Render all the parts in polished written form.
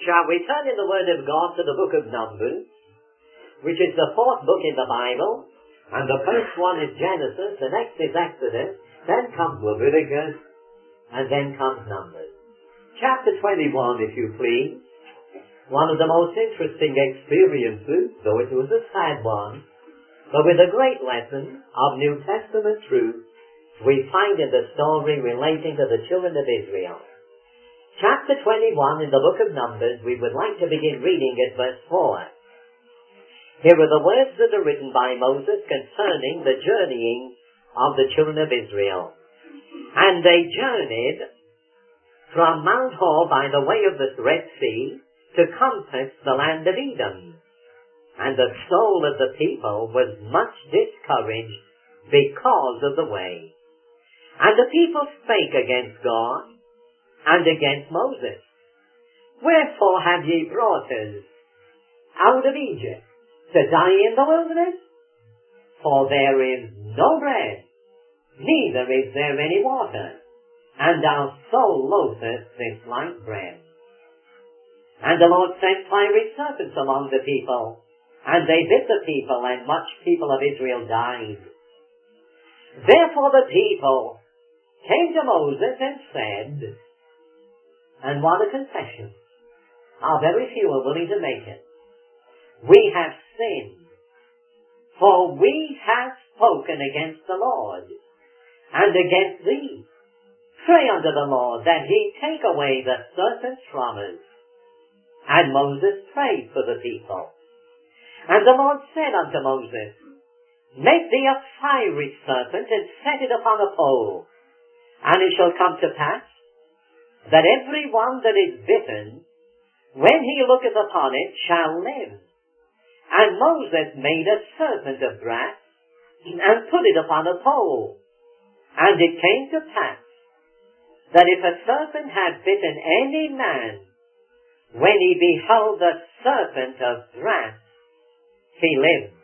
Shall we turn in the Word of God to the book of Numbers, which is the fourth book in the Bible, and the first one is Genesis, the next is Exodus, then comes Leviticus, and then comes Numbers. Chapter 21, if you please. One of the most interesting experiences, though it was a sad one, but with a great lesson of New Testament truth we find in the story relating to the children of Israel. Chapter 21 in the book of Numbers, we would like to begin reading at verse 4. Here are the words that are written by Moses concerning the journeying of the children of Israel. And they journeyed from Mount Hor by the way of the Red Sea to compass the land of Edom. And the soul of the people was much discouraged because of the way. And the people spake against God and against Moses. Wherefore have ye brought us out of Egypt to die in the wilderness? For there is no bread, neither is there any water, and our soul loatheth this light bread. And the Lord sent fiery serpents among the people, and they bit the people, and much people of Israel died. Therefore the people came to Moses and said, and what a confession. How very few are willing to make it. We have sinned, for we have spoken against the Lord, and against thee. Pray unto the Lord that he take away the serpents from us. And Moses prayed for the people. And the Lord said unto Moses, Make thee a fiery serpent, and set it upon a pole. And it shall come to pass, that every one that is bitten, when he looketh upon it, shall live. And Moses made a serpent of brass, and put it upon a pole. And it came to pass, that if a serpent had bitten any man, when he beheld the serpent of brass, he lived.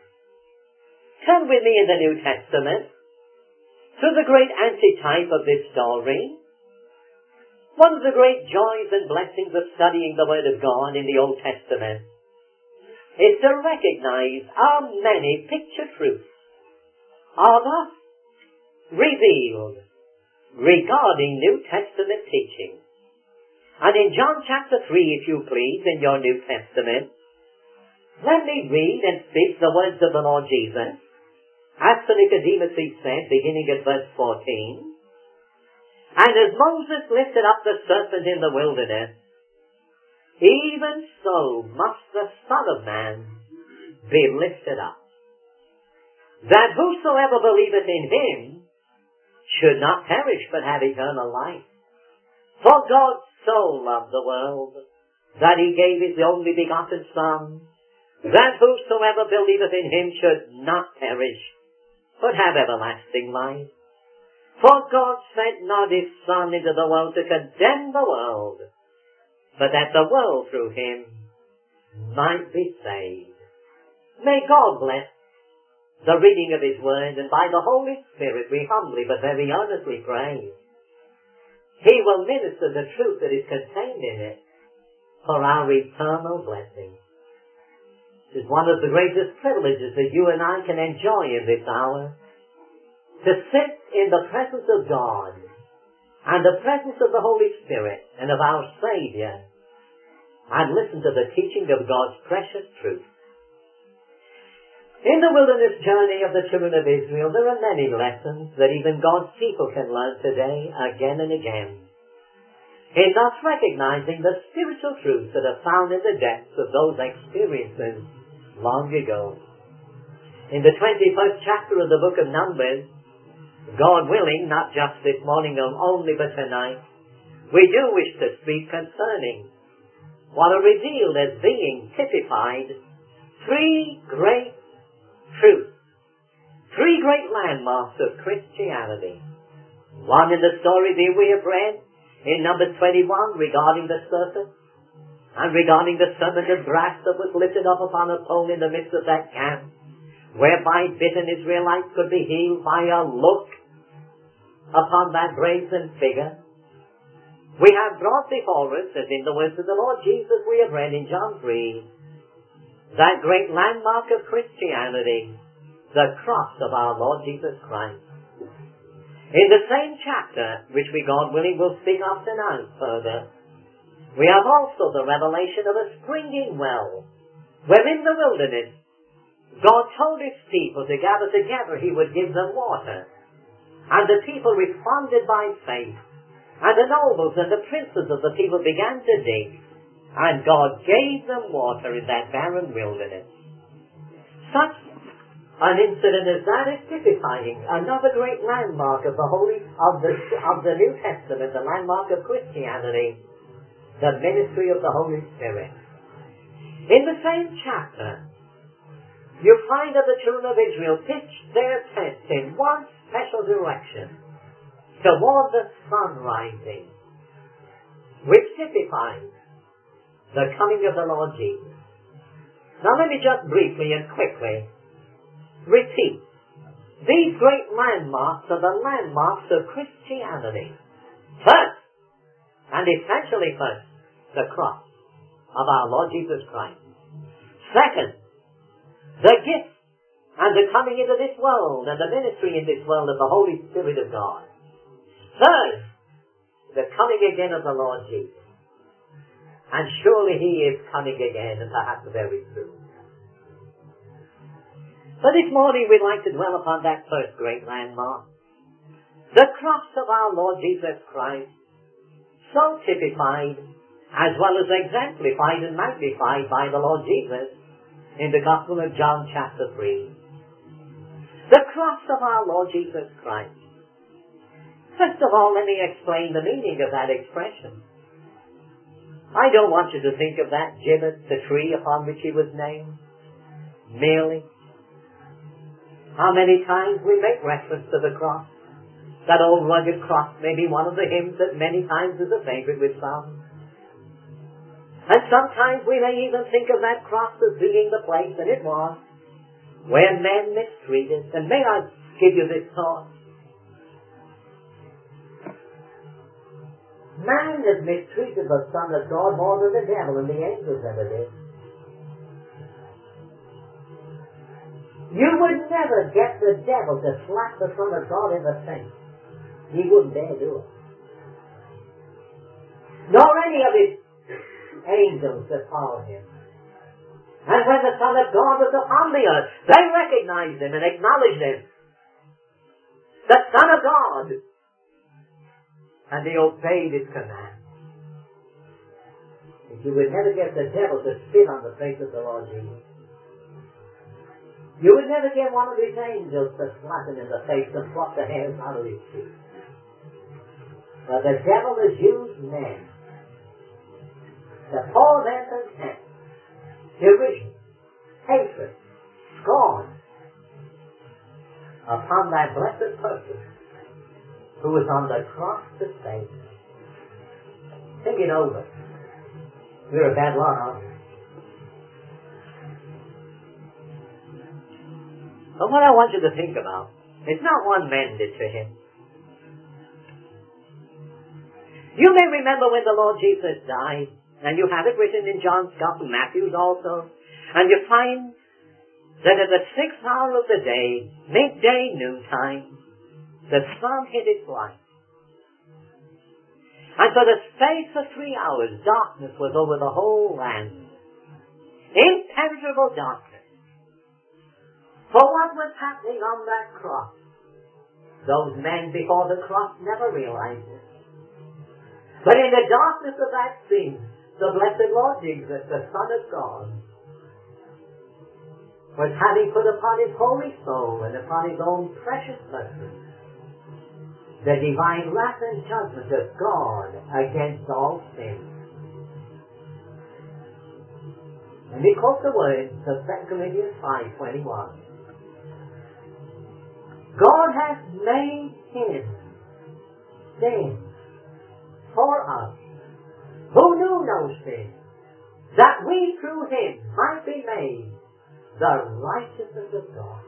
Turn with me in the New Testament to the great antitype of this story. One of the great joys and blessings of studying the Word of God in the Old Testament is to recognize how many picture truths are thus revealed regarding New Testament teaching. And in John chapter 3, if you please, in your New Testament, let me read and speak the words of the Lord Jesus. As to Nicodemus he said, beginning at verse 14, And as Moses lifted up the serpent in the wilderness, even so must the Son of Man be lifted up, that whosoever believeth in him should not perish but have eternal life. For God so loved the world, that he gave his only begotten Son, that whosoever believeth in him should not perish, but have everlasting life. For God sent not his Son into the world to condemn the world, but that the world through him might be saved. May God bless the reading of his word, and by the Holy Spirit we humbly but very earnestly pray he will minister the truth that is contained in it for our eternal blessing. It is one of the greatest privileges that you and I can enjoy in this hour, to sit in the presence of God and the presence of the Holy Spirit and of our Savior and listen to the teaching of God's precious truth. In the wilderness journey of the children of Israel, there are many lessons that even God's people can learn today again and again, in thus recognizing the spiritual truths that are found in the depths of those experiences long ago. In the 21st chapter of the book of Numbers, God willing, not just this morning only, but tonight, we do wish to speak concerning what are revealed as being typified three great truths, three great landmarks of Christianity. One in the story that we have read in Numbers 21 regarding the serpent, and regarding the serpent of brass that was lifted up upon a pole in the midst of that camp, whereby bitten Israelites could be healed by a look upon that brazen figure. we have brought before us, as in the words of the Lord Jesus we have read in John 3, that great landmark of Christianity, the cross of our Lord Jesus Christ. In the same chapter, which we, God willing, will speak of tonight further, we have also the revelation of a springing well, where in the wilderness, God told His people to gather together, He would give them water. And the people responded by faith. And the nobles and the princes of the people began to dig. And God gave them water in that barren wilderness. Such an incident as that is typifying another great landmark of the New Testament, the landmark of Christianity, the ministry of the Holy Spirit. In the same chapter, you find that the children of Israel pitched their tents in one special direction, toward the sun rising, which typifies the coming of the Lord Jesus. Now let me just briefly and quickly repeat. These great landmarks are the landmarks of Christianity. First, and essentially first, the cross of our Lord Jesus Christ. Second, the gift and the coming into this world and the ministry in this world of the Holy Spirit of God. Third, the coming again of the Lord Jesus. And surely He is coming again, and perhaps very soon. So this morning we'd like to dwell upon that first great landmark, the cross of our Lord Jesus Christ, so typified as well as exemplified and magnified by the Lord Jesus in the Gospel of John chapter 3. The cross of our Lord Jesus Christ. First of all, let me explain the meaning of that expression. I don't want you to think of that gibbet, the tree upon which He was nailed, merely. How many times we make reference to the cross. That old rugged cross may be one of the hymns that many times is a favorite with some. And sometimes we may even think of that cross as being the place, and it was, where men mistreated. And may I give you this thought? Man has mistreated the Son of God more than the devil and the angels ever did. You would never get the devil to slap the Son of God in the face. He wouldn't dare do it. Nor any of His angels that followed Him. And when the Son of God was upon the earth, they recognized Him and acknowledged Him. The Son of God. And they obeyed His command. And you would never get the devil to spit on the face of the Lord Jesus. You would never get one of His angels to slap Him in the face and pluck the hairs out of His teeth. But the devil has used men to pour their contempt, derision, hatred, scorn upon that blessed person who was on the cross to save. Think it over. We're a bad lot, aren't we? But what I want you to think about is not one man did to Him. You may remember when the Lord Jesus died, and you have it written in John's Gospel, Matthew's also, and you find that at the 6th hour of the day, midday, noontime, the sun hid its light. And for the space of 3 hours, darkness was over the whole land. Impenetrable darkness. For what was happening on that cross? Those men before the cross never realized it. But in the darkness of that scene, the blessed Lord Jesus, the Son of God, was having put upon His holy soul and upon His own precious person the divine wrath and judgment of God against all sin. Let me quote the words of 2 Corinthians 5:21. God hath made Him sin for us, who knew no sin, that we through Him might be made the righteousness of God.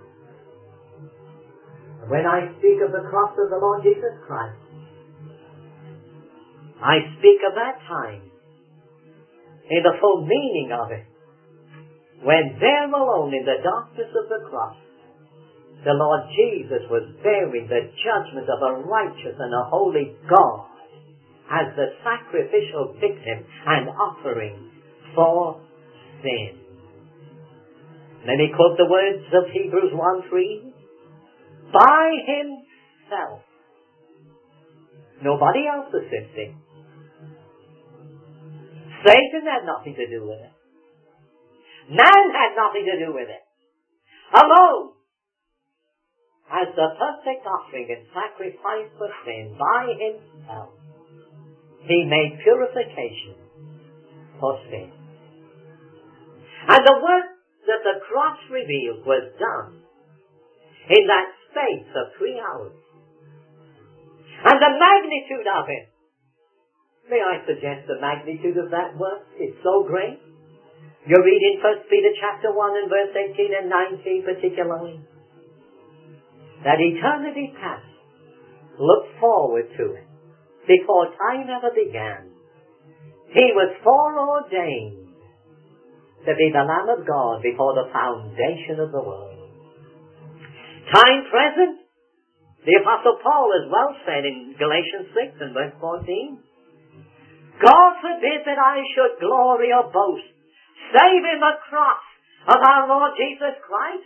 When I speak of the cross of the Lord Jesus Christ, I speak of that time in the full meaning of it, when there alone in the darkness of the cross, the Lord Jesus was bearing the judgment of a righteous and a holy God as the sacrificial victim and offering for sin. Let me quote the words of Hebrews 1:3. By himself. Nobody else assisting. Satan had nothing to do with it. Man had nothing to do with it. Alone, as the perfect offering and sacrifice for sin, by himself, he made purification for sin. And the work that the cross revealed was done in that space of 3 hours. And the magnitude of it, may I suggest the magnitude of that work is so great. You read in 1 Peter chapter 1 and verse 18 and 19 particularly, that eternity past looked forward to it before time ever began. He was foreordained to be the Lamb of God before the foundation of the world. Time present, the Apostle Paul as well said in Galatians 6 and verse 14, God forbid that I should glory or boast, save in the cross of our Lord Jesus Christ.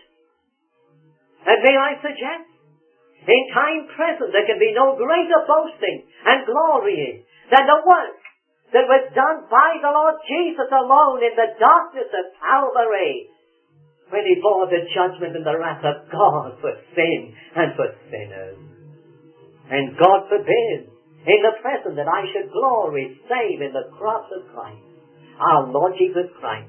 And may I suggest, in time present there can be no greater boasting and glorying than the work that was done by the Lord Jesus alone in the darkness of Calvary, when he bore the judgment and the wrath of God for sin and for sinners. And God forbid in the present that I should glory save in the cross of Christ, our Lord Jesus Christ.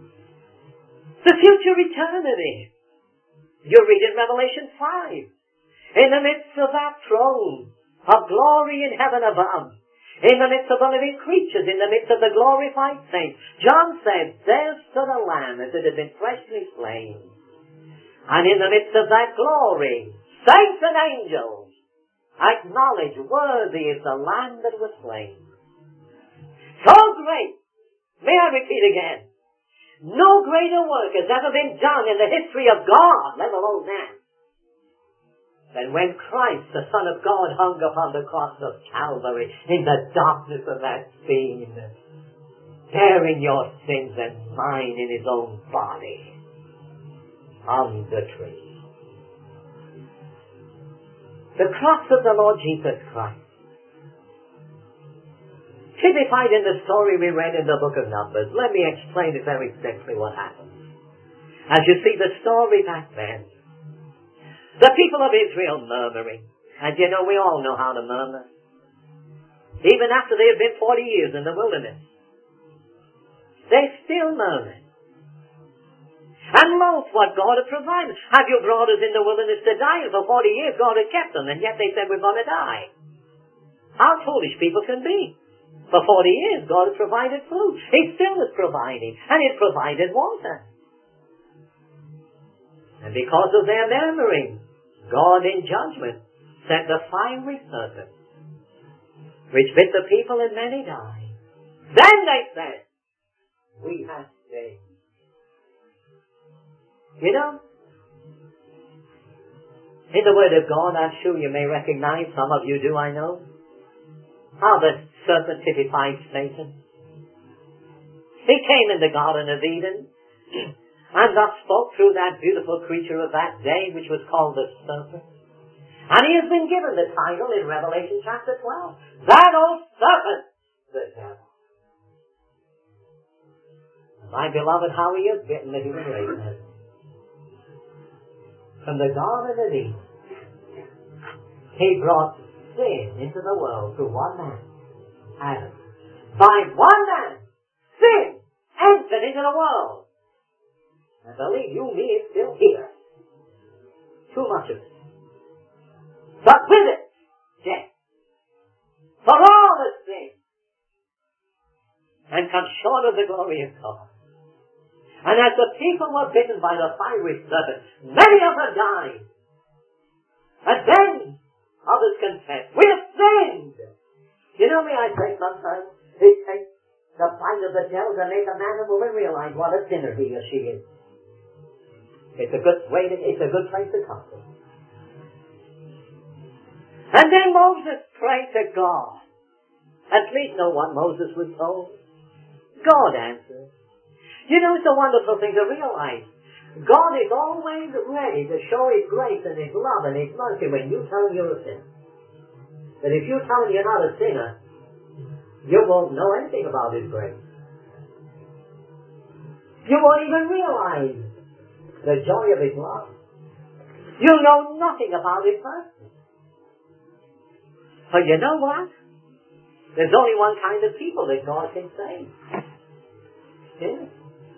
The future eternity. You read in Revelation 5, in the midst of that throne of glory in heaven above, in the midst of the living creatures, in the midst of the glorified saints, John said, there stood a lamb as it had been freshly slain. And in the midst of that glory, saints and angels acknowledge worthy is the lamb that was slain. So great, may I repeat again, no greater work has ever been done in the history of God, let alone man, than when Christ, the Son of God, hung upon the cross of Calvary in the darkness of that scene, bearing your sins and mine in his own body on the tree. The cross of the Lord Jesus Christ, typified in the story we read in the book of Numbers. Let me explain it very simply what happened. As you see the story back then, the people of Israel murmuring. And you know, we all know how to murmur. Even after they had been 40 years in the wilderness, they still murmured. And loathed what God had provided. Have you brought us in the wilderness to die? And for 40 years God had kept them, and yet they said we're going to die. How foolish people can be. For 40 years God had provided food. He still is providing. And He provided water. And because of their murmuring, God in judgment sent the fiery serpent, which bit the people and many died. Then they said, we have sinned. You know, in the Word of God, I'm sure you may recognize, some of you do, I know, how the serpent typifies Satan. He came in the Garden of Eden and thus spoke through that beautiful creature of that day, which was called the serpent. And he has been given the title in Revelation chapter 12, that old serpent, the devil. My beloved, how he has bitten the human race. From the Garden of Eden, he brought sin into the world through one man, Adam. By one man, sin entered into the world. And believe you me, it's still here. Too much of it. But with it, death. For all has sinned and come short of the glory of God. And as the people were bitten by the fiery serpent, many of them died. And then others confessed, we have sinned. You know me, I say sometimes, it takes the fight of the devil to make a man and woman realize what a sinner he or she is. It's a good place to come to. And then Moses prayed to God. And please know what Moses was told. God answered. You know, it's a wonderful thing to realize. God is always ready to show His grace and His love and His mercy when you tell Him you're a sinner. But if you tell Him you're not a sinner, you won't know anything about His grace. You won't even realize the joy of His love. You'll know nothing about His mercy. But you know what? There's only one kind of people that God can save. Sinners.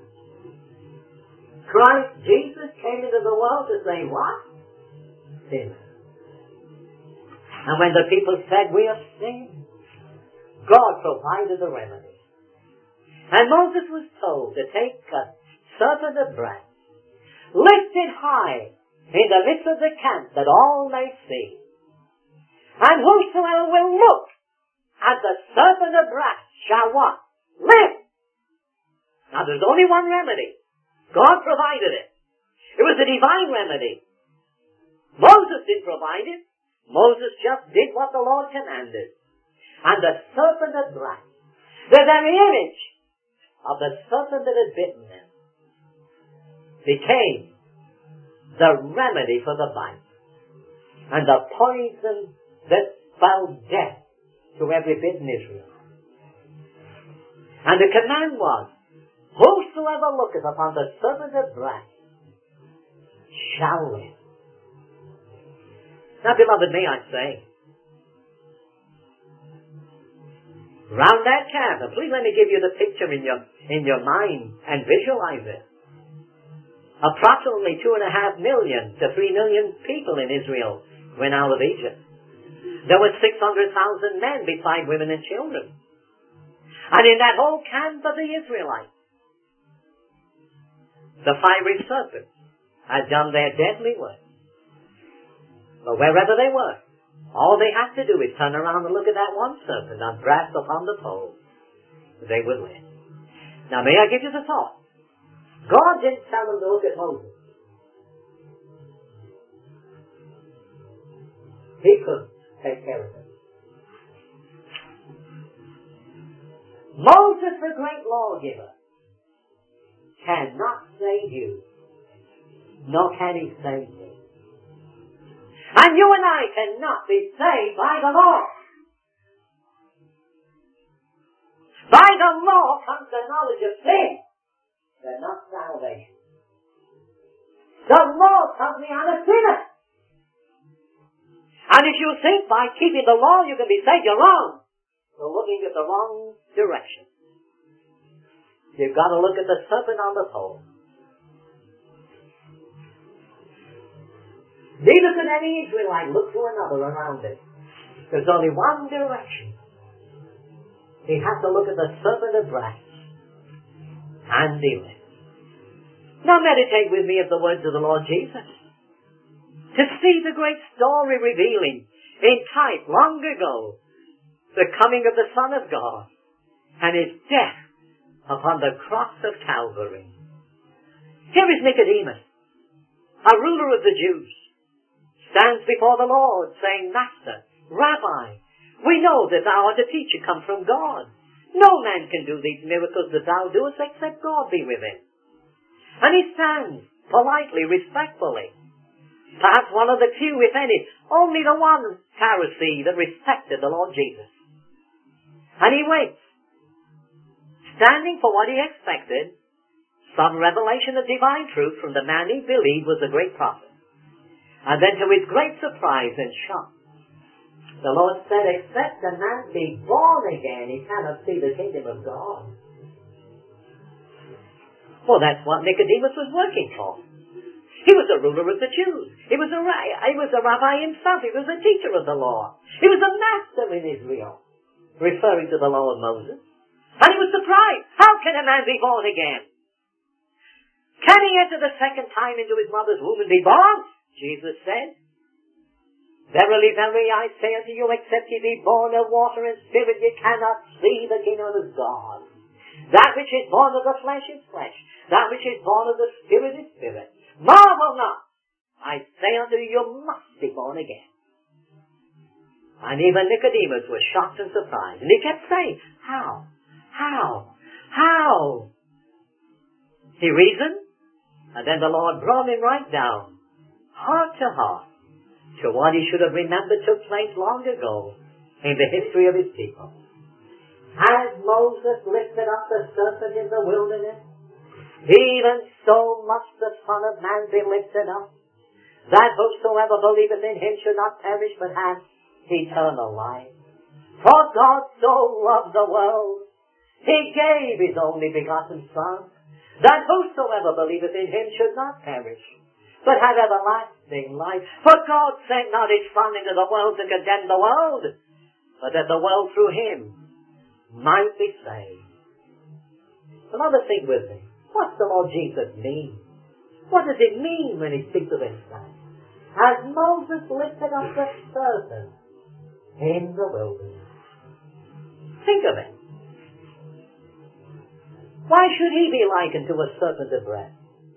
Christ Jesus came into the world to say what? Sinners. And when the people said, we have sinned, God provided the remedy. And Moses was told to take a serpent of brass, lift it high in the midst of the camp that all may see. And whosoever will look at the serpent of brass shall what? Live! Now there's only one remedy. God provided it. It was a divine remedy. Moses didn't provide it. Moses just did what the Lord commanded. And the serpent of brass, the very image of the serpent that had bitten them, became the remedy for the bite. And the poison that spelled death to every bit in Israel. And the command was, whosoever looketh upon the serpent of brass shall live. Now, beloved, may I say, round that camp, and please let me give you the picture in your mind and visualize it. Approximately 2.5 million to 3 million people in Israel went out of Egypt. There were 600,000 men beside women and children. And in that whole camp of the Israelites, the fiery serpents had done their deadly work. But wherever they were, all they had to do is turn around and look at that one serpent and brass upon the pole. They would live. Now may I give you the thought? God didn't tell them to look at Moses. He could take care of it. Moses, the great lawgiver, cannot save you, nor can he save me. And you and I cannot be saved by the law. By the law comes the knowledge of sin, but not salvation. The law tells me I'm a sinner. And if you think by keeping the law you can be saved, you're wrong. You're looking at the wrong direction. You've got to look at the serpent on the pole. Neither could any Israelite look to another around it. There's only one direction. He has to look at the serpent of brass and deal it. Now meditate with me at the words of the Lord Jesus. To see the great story revealing in type long ago the coming of the Son of God and His death upon the cross of Calvary. Here is Nicodemus, a ruler of the Jews, stands before the Lord saying, Master, Rabbi, we know that thou art a teacher come from God. No man can do these miracles that thou doest except God be with him. And he stands politely, respectfully. Perhaps one of the few, if any, only the one Pharisee that respected the Lord Jesus. And he waits, standing for what he expected, some revelation of divine truth from the man he believed was a great prophet. And then to his great surprise and shock, the Lord said, except a man be born again, he cannot see the kingdom of God. Well, that's what Nicodemus was working for. He was a ruler of the Jews. He was a rabbi himself. He was a teacher of the law. He was a master in Israel, referring to the law of Moses. And he was surprised. How can a man be born again? Can he enter the second time into his mother's womb and be born? Jesus said. Verily, verily, I say unto you, except ye be born of water and spirit, ye cannot see the kingdom of God. That which is born of the flesh is flesh. That which is born of the spirit is spirit. Marvel not. I say unto you, you must be born again. And even Nicodemus was shocked and surprised. And he kept saying, how? How? How? He reasoned. And then the Lord brought him right down, heart to heart, to what he should have remembered took place long ago in the history of his people. As Moses lifted up the serpent in the wilderness, even so must the Son of Man be lifted up, that whosoever believeth in him should not perish but have eternal life. For God so loved the world, he gave his only begotten Son, that whosoever believeth in him should not perish, but have everlasting life. For God sent not his Son into the world to condemn the world, but that the world through him might be saved. Another thing with me. What's the Lord Jesus mean? What does it mean when he speaks of himself? As Moses lifted up the serpent in the wilderness. Think of it. Why should he be likened to a serpent of breath?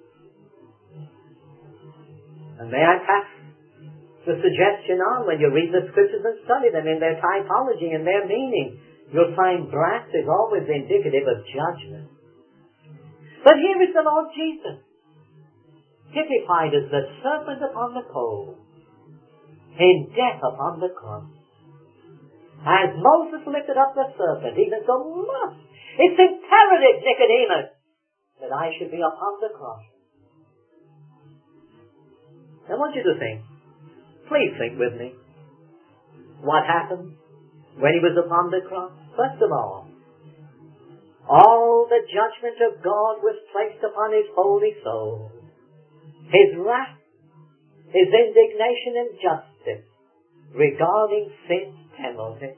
And may I pass the suggestion on when you read the scriptures and study them in their typology and their meaning. You'll find brass is always indicative of judgment. But here is the Lord Jesus, typified as the serpent upon the pole, in death upon the cross. As Moses lifted up the serpent, even so must. It's imperative, Nicodemus, that I should be upon the cross. I want you to think. Please think with me. What happened when he was upon the cross? First of all the judgment of God was placed upon his holy soul. His wrath, his indignation and justice regarding sin's penalty.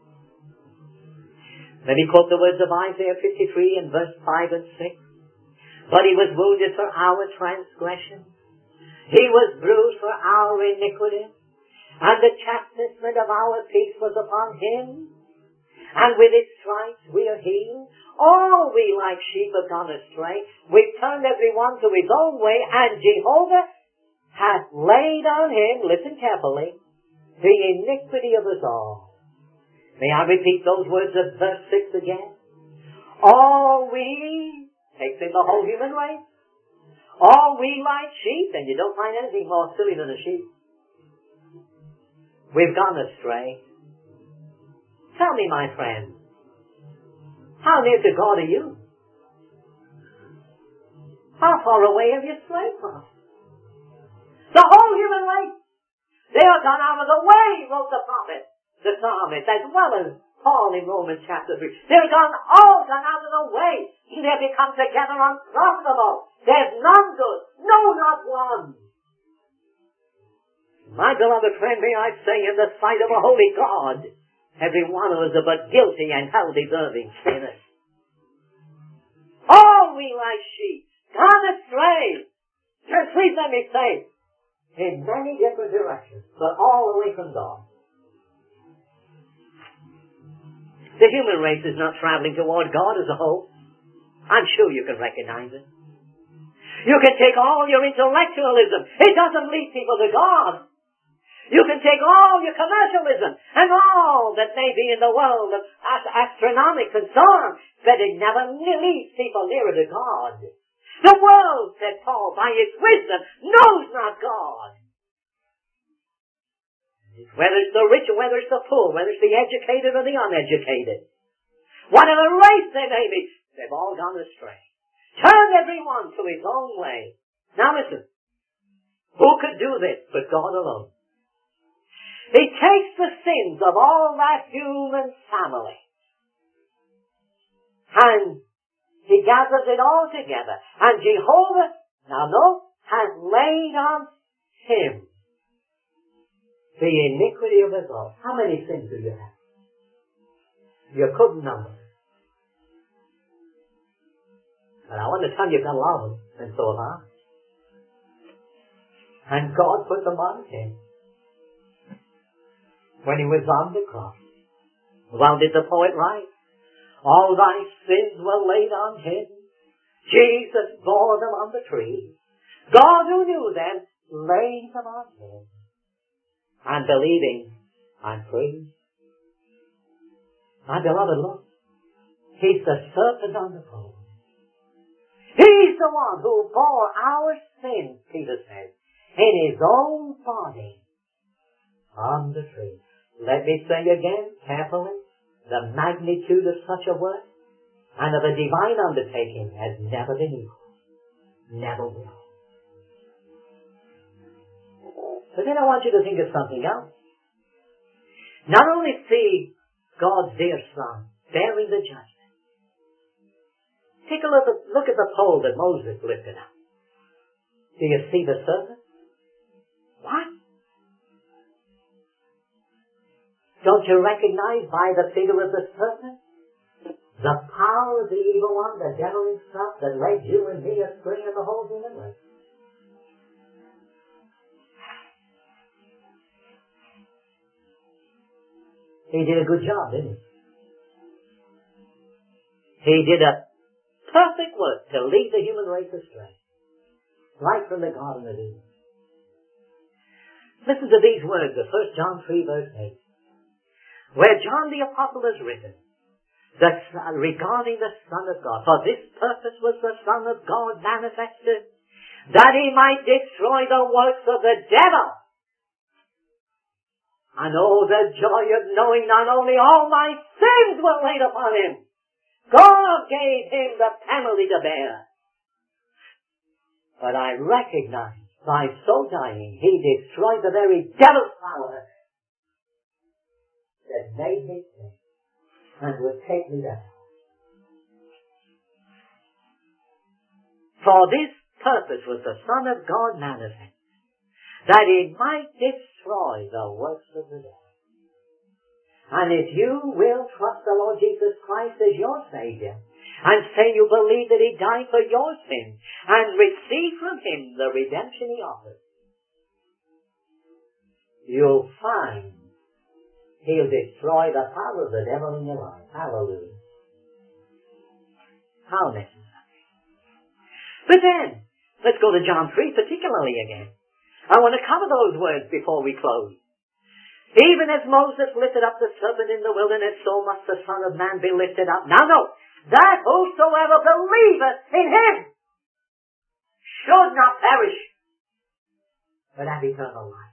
Let me quote the words of Isaiah 53 in verse 5 and 6. But he was wounded for our transgression. He was bruised for our iniquity, and the chastisement of our peace was upon him, and with his stripes we are healed. All we like sheep have gone astray. We've turned every one to his own way, and Jehovah hath laid on him, listen carefully, the iniquity of us all. May I repeat those words of verse 6 again? All we, takes in the whole human race, all we like sheep, and you don't find anything more silly than a sheep. We've gone astray. Tell me, my friend, how near to God are you? How far away have you strayed from? The whole human race, they are gone out of the way, wrote the prophet, the psalmist, as well as Paul in Romans chapter 3. They're all gone out of the way. They've become together unprofitable. There's none good. No, not one. My beloved friend, may I say, in the sight of a holy God, every one of us are but guilty and hell-deserving sinners. All we like sheep, gone astray. Please let me say, in many different directions, but all away from God. The human race is not traveling toward God as a whole. I'm sure you can recognize it. You can take all your intellectualism. It doesn't lead people to God. You can take all your commercialism and all that may be in the world of astronomics and so on, but it never leads people nearer to God. The world, said Paul, by its wisdom, knows not God. Whether it's the rich or whether it's the poor, whether it's the educated or the uneducated, whatever race they may be, they've all gone astray. Turn everyone to his own way. Now listen, who could do this but God alone? He takes the sins of all that human family and he gathers it all together. And Jehovah, now note, has laid on him the iniquity of us all. How many sins do you have? You couldn't number. And I want to tell you, you've got a lot of them, and so have I. And God put them on him. when he was on the cross. Well, did the poet write? All thy sins were laid on him. Jesus bore them on the tree. God who knew them laid them on him. And believing, I'm free. My beloved, look. He's the serpent on the pole. He's the one who bore our sins, Peter says, in his own body on the tree. Let me say again, carefully, the magnitude of such a work and of a divine undertaking has never been equal. Never will. But then I want you to think of something else. Not only see God's dear Son bearing the judgment. Take a look at the pole that Moses lifted up. Do you see the serpent? What? Don't you recognize by the figure of the serpent the power of the evil one, the devil himself, that led you and me astray in the whole human race? He did a good job, didn't he? He did a perfect work to lead the human race astray, right from the Garden of Eden. Listen to these words of 1 John 3 verse 8, where John the Apostle has written that regarding the Son of God, for this purpose was the Son of God manifested, that he might destroy the works of the devil. And oh, the joy of knowing not only all my sins were laid upon him, God gave him the penalty to bear. But I recognize by so dying, he destroyed the very devil's power that made me sin and would take me down. For this purpose was the Son of God manifest, that he might destroy the works of the devil. And if you will trust the Lord Jesus Christ as your Savior, and say you believe that he died for your sins, and receive from him the redemption he offers, you'll find he'll destroy the power of the devil in your life. Hallelujah. How necessary. But then, let's go to John 3 particularly again. I want to cover those words before we close. Even as Moses lifted up the serpent in the wilderness, so must the Son of Man be lifted up. Now note, that whosoever believeth in him should not perish, but have eternal life.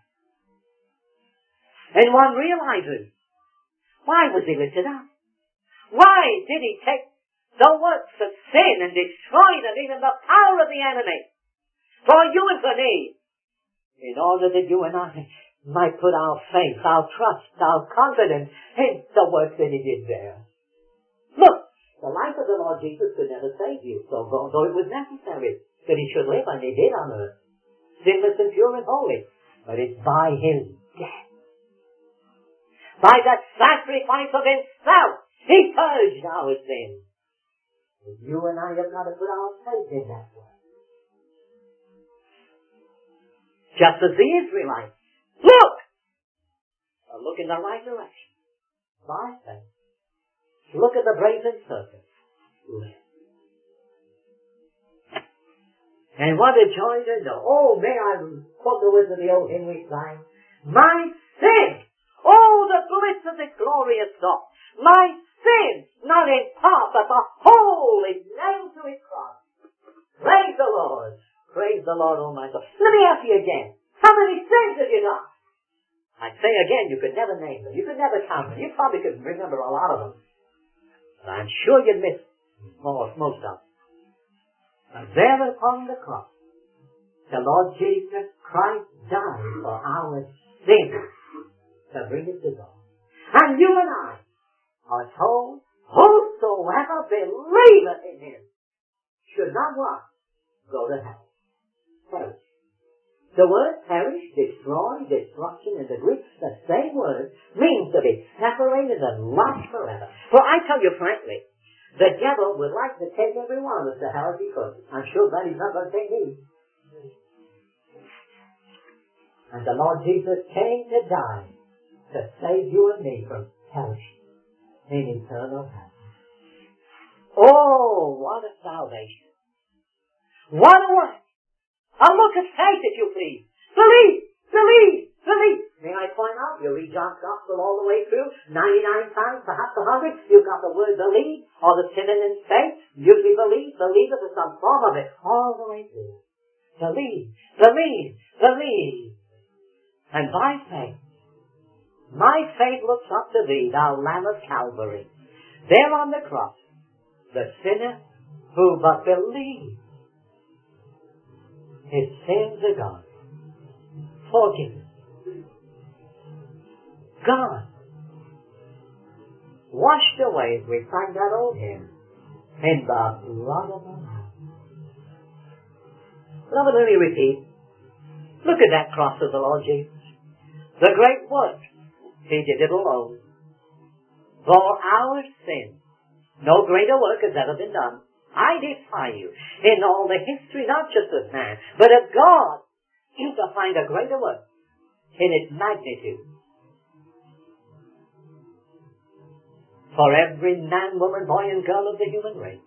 And one realizes, why was he lifted up? Why did he take the works of sin and destroy them, even the power of the enemy, for you and for me, in order that you and I might put our faith, our trust, our confidence in the work that he did there. Look, the life of the Lord Jesus could never save you, though it was necessary that he should live, and he did on earth, sinless and pure and holy. But it's by his death, by that sacrifice of himself, he purged our sins. You and I have got to put our faith in that work. Just as the Israelites, look in the right direction. By faith. Look at the brazen serpent. And what a joy to know. Oh, may I quote the words of the old hymn we sang. My sin! Oh, the bliss of this glorious thought. My sin, not in part, but the whole is nailed to his cross. Praise the Lord. Praise the Lord, oh my soul. Let me ask you again. How many sins have you done? I say again, you could never name them. You could never count them. You probably could remember a lot of them. But I'm sure you'd miss most of them. But there upon the cross, the Lord Jesus Christ died for our sins to bring us to God. And you and I are told, whosoever believeth in him should not what? Go to hell. Perish. The word perish, destroy, destruction in the Greek, the same word, means to be separated and lost forever. For I tell you frankly, the devil would like to take every one of us to hell if he could. I'm sure that he's not going to take me. And the Lord Jesus came to die to save you and me from perishing in eternal hell. Oh, what a salvation. What a work. A look of faith, if you please. Believe, believe, believe. May I point out, you read John's Gospel all the way through, 99 times, perhaps 100, you've got the word believe, or the synonym faith, usually believe it with some form of it, all the way through. Believe, believe, believe. And by faith, my faith looks up to thee, thou Lamb of Calvary. There on the cross, the sinner who but believed, his sins are gone. Forgiven. Gone. Washed away, as we sang that old hymn, in the blood of the Lamb. Beloved, let me repeat. Look at that cross of the Lord Jesus. The great work. He did it alone. For our sins. No greater work has ever been done. I defy you, in all the history, not just of man, but of God, to find a greater work in its magnitude. For every man, woman, boy, and girl of the human race.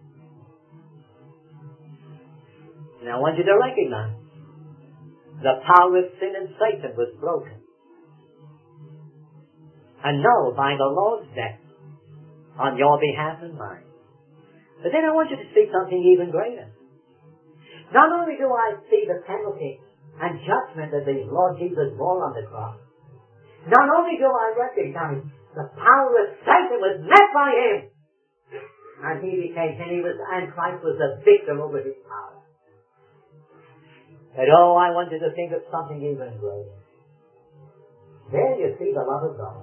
And I want you to recognize the power of sin and Satan was broken. And know by the Lord's death on your behalf and mine. But then I want you to see something even greater. Not only do I see the penalty and judgment that the Lord Jesus bore on the cross, not only do I recognize the power of Satan was met by him, and Christ was the victor over his power. But I want you to think of something even greater. There you see the love of God.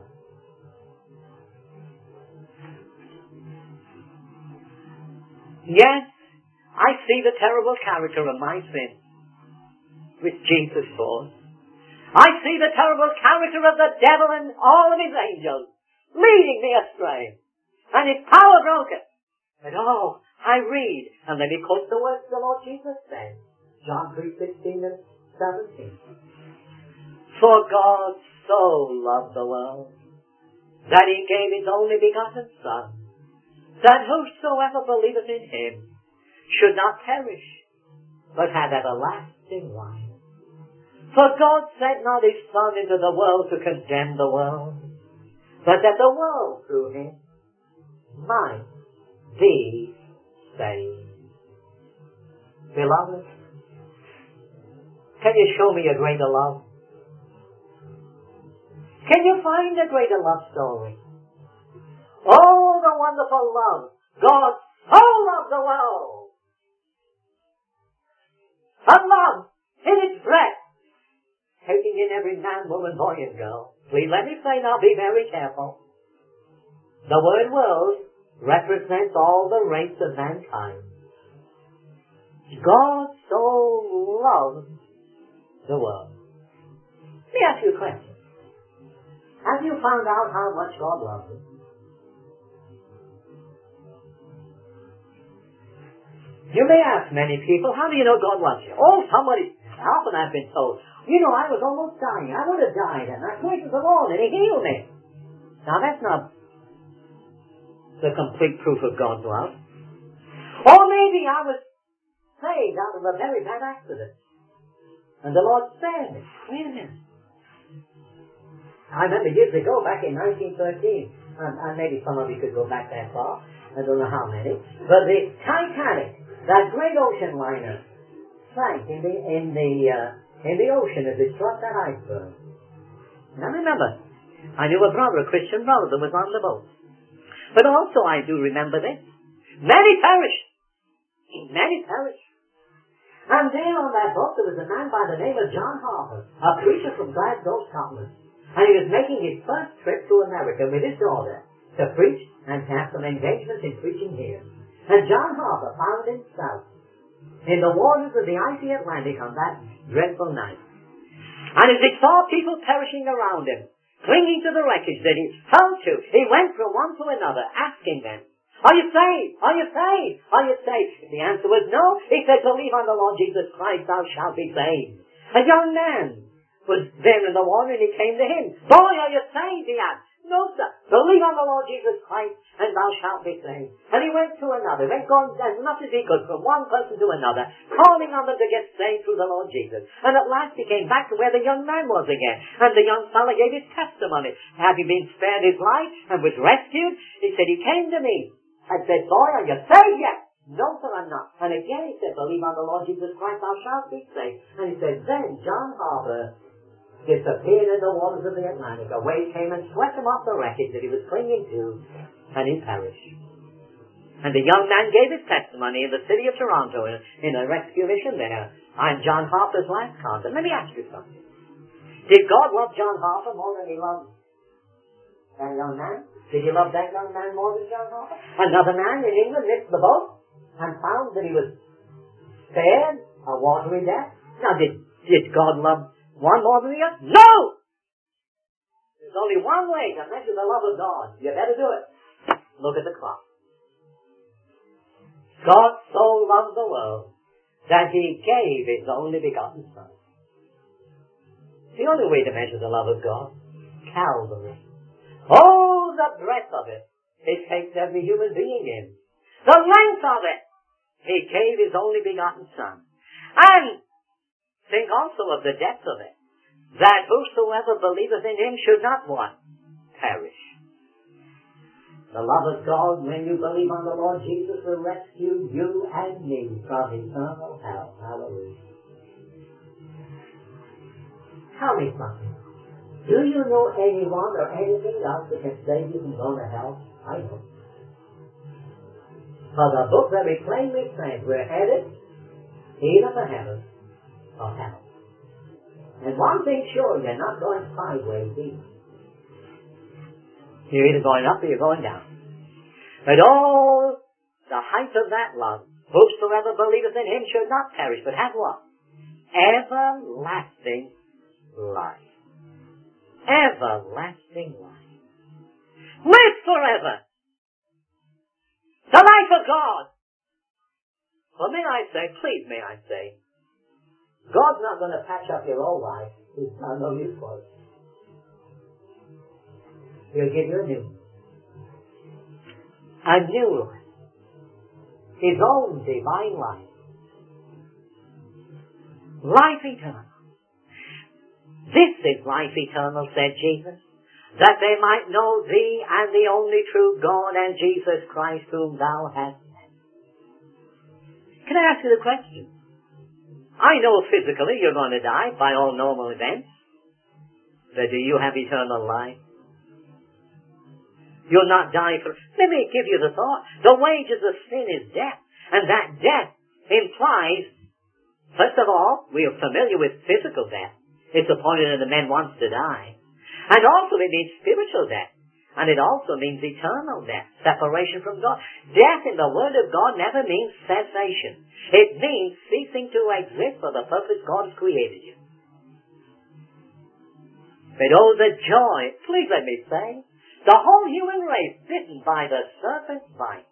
Yes, I see the terrible character of my sin, which Jesus bore. I see the terrible character of the devil and all of his angels, leading me astray, and his power broken. But I read, and let me quote the words the Lord Jesus said, John 3:16 and 17. For God so loved the world, that he gave his only begotten Son, that whosoever believeth in him should not perish, but have everlasting life. For God sent not his Son into the world to condemn the world, but that the world through him might be saved. Beloved, can you show me a greater love? Can you find a greater love story? Oh, the wonderful love. God so loved the world. A love in its breath, taking in every man, woman, boy, and girl. Please let me say now, be very careful. The word world represents all the race of mankind. God so loved the world. Let me ask you a question. Have you found out how much God loves you? You may ask many people, how do you know God loves you? Often I've been told, I was almost dying. I would have died, and I prayed to the Lord, and he healed me. Now that's not the complete proof of God's love. Or maybe I was saved out of a very bad accident, and the Lord spared me. Wait a minute. I remember years ago, back in 1913, and maybe some of you could go back that far, I don't know how many, but the Titanic, that great ocean liner, sank in the ocean as it struck that iceberg. Now remember, I knew a Christian brother that was on the boat. But also I do remember this. Many perished. Many perished. And there on that boat there was a man by the name of John Harper, a preacher from Glasgow, Scotland. And he was making his first trip to America with his daughter to preach and to have some engagements in preaching here. And John Harper found himself in the waters of the icy Atlantic on that dreadful night. And as he saw people perishing around him, clinging to the wreckage that he held to, he went from one to another, asking them, "Are you saved? Are you saved? Are you saved?" The answer was no. He said, "Believe on the Lord Jesus Christ, thou shalt be saved." A young man was there in the water, and he came to him. Boy, are you saved? He asked. No, sir. Believe on the Lord Jesus Christ, and thou shalt be saved. And he went to another, went on as much as he could from one person to another, calling on them to get saved through the Lord Jesus. And at last he came back to where the young man was again. And the young fellow gave his testimony. Having been spared his life and was rescued, he said, he came to me and said, boy, are you saved yet? No, sir, I'm not. And again he said, believe on the Lord Jesus Christ, thou shalt be saved. And he said, then John Harper disappeared in the waters of the Atlantic. A wave came and swept him off the wreckage that he was clinging to, and he perished. And the young man gave his testimony in the city of Toronto in a rescue mission there. I'm John Harper's last convert. Let me ask you something. Did God love John Harper more than he loved that young man? Did he love that young man more than John Harper? Another man in England missed the boat and found that he was spared a watery death. Now, did God love one more than the other? No! There's only one way to measure the love of God. You better do it. Look at the cross. God so loved the world that he gave his only begotten Son. The only way to measure the love of God. Calvary. Oh, the breadth of it. It takes every human being in. The length of it. He gave his only begotten Son. And think also of the depth of it. That whosoever believeth in him should not what? Perish. The love of God, when you believe on the Lord Jesus, will rescue you and me from eternal hell. Hallelujah. Tell me something. Do you know anyone or anything else that can save you from going to hell? I don't. For the book very plainly says we're headed either for heaven or hell. And one thing sure, you're not going sideways either. You're either going up or you're going down. But oh, the height of that love, whosoever believeth in him should not perish, but have what? Everlasting life. Everlasting life. Live forever. The life of God. Well, may I say, God's not going to patch up your old life. He's got no use for it. He'll give you a new one. A new life. His own divine life. Life eternal. This is life eternal, said Jesus, that they might know thee and the only true God and Jesus Christ whom thou hast sent. Can I ask you the question? I know physically you're going to die by all normal events. But do you have eternal life? You'll not die for... Let me give you the thought. The wages of sin is death. And that death implies, first of all, we are familiar with physical death. It's appointed that the man wants to die. And also it means spiritual death. And it also means eternal death, separation from God. Death in the Word of God never means cessation. It means ceasing to exist for the purpose God has created you. But oh, the joy, please let me say, the whole human race bitten by the serpent's bite.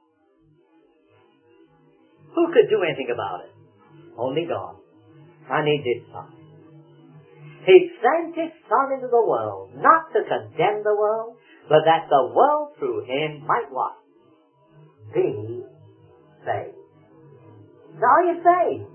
Who could do anything about it? Only God. And He did something. He sent His Son into the world, not to condemn the world, but that the world through Him might what? Be saved. Now you're saved.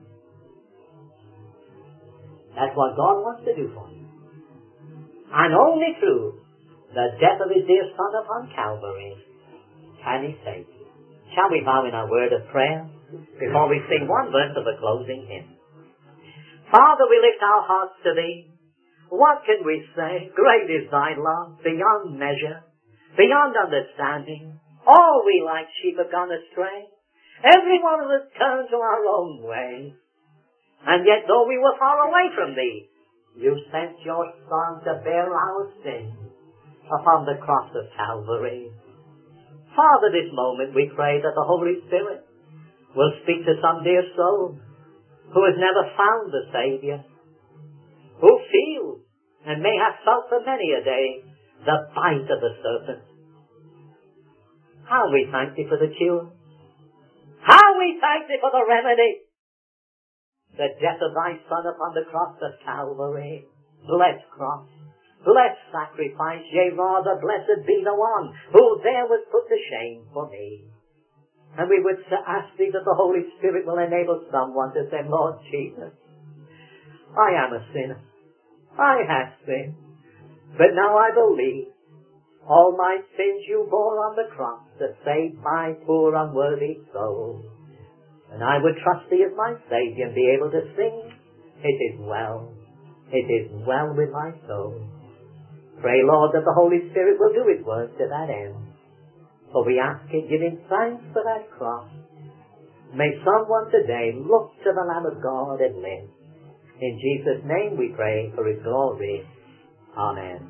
That's what God wants to do for you. And only through the death of His dear Son upon Calvary can He save you. Shall we bow in our word of prayer before we sing one verse of the closing hymn? Father, we lift our hearts to Thee. What can we say? Great is Thy love, beyond measure, beyond understanding. All we like sheep have gone astray. Every one of us turned to our own way. And yet, though we were far away from Thee, You sent Your Son to bear our sins upon the cross of Calvary. Father, this moment we pray that the Holy Spirit will speak to some dear soul who has never found the Savior, who feels and may have felt for many a day the bite of the serpent. How we thank Thee for the cure. How we thank Thee for the remedy. The death of Thy Son upon the cross of Calvary. blessed cross, blessed sacrifice, yea rather, blessed be the one who there was put to shame for me. And we would ask thee that the Holy Spirit will enable someone to say, Lord Jesus, I am a sinner. I have sinned. But now I believe all my sins you bore on the cross to save my poor unworthy soul. And I would trust thee as my Saviour and be able to sing, it is well with my soul. Pray, Lord, that the Holy Spirit will do his work to that end. For we ask it, giving thanks for that cross. May someone today look to the Lamb of God and live. In Jesus' name we pray for his glory. Amen.